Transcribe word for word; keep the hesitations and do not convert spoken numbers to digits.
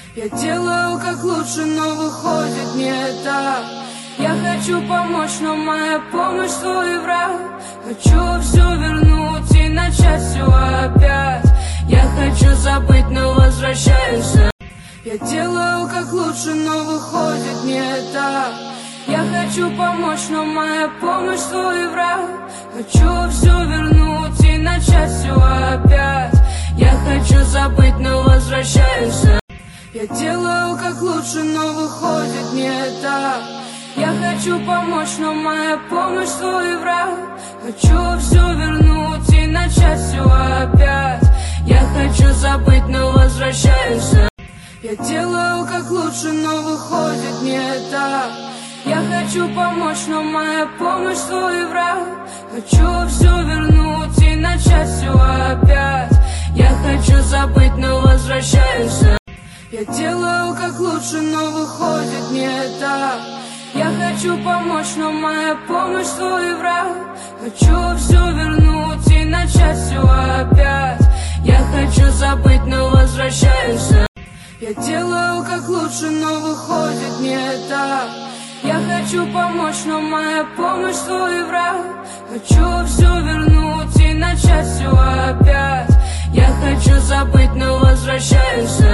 Я делаю как лучше, но выходит не так. Я хочу помочь, но моя помощь свой враг. Хочу все вернуть и начать все опять. Я хочу забыть, но возвращаюсь. Я делаю как лучше, но выходит не так. Я хочу помочь, но моя помощь свой враг. Хочу все вернуть и начать все опять. Я хочу забыть, но возвращаюсь. Я делаю как лучше, но выходит не так. Я хочу помочь, но моя помощь свой враг. Хочу все вернуть и начать все опять. Я хочу забыть, но возвращаюсь. Я делаю как лучше, но выходит не так. Я хочу помочь, но моя помощь свой враг. Хочу все вернуть и начать все опять. Я хочу забыть, но возвращаюсь. Я делаю как лучше, но выходит не так. Я хочу помочь, но моя помощь свой враг. Хочу все вернуть и начать все опять. Я хочу забыть, но возвращаюсь. Я делаю как лучше, но выходит не так. Я хочу помочь, но моя помощь свой враг. Хочу все вернуть и начать все опять. Я хочу забыть, но возвращаюсь.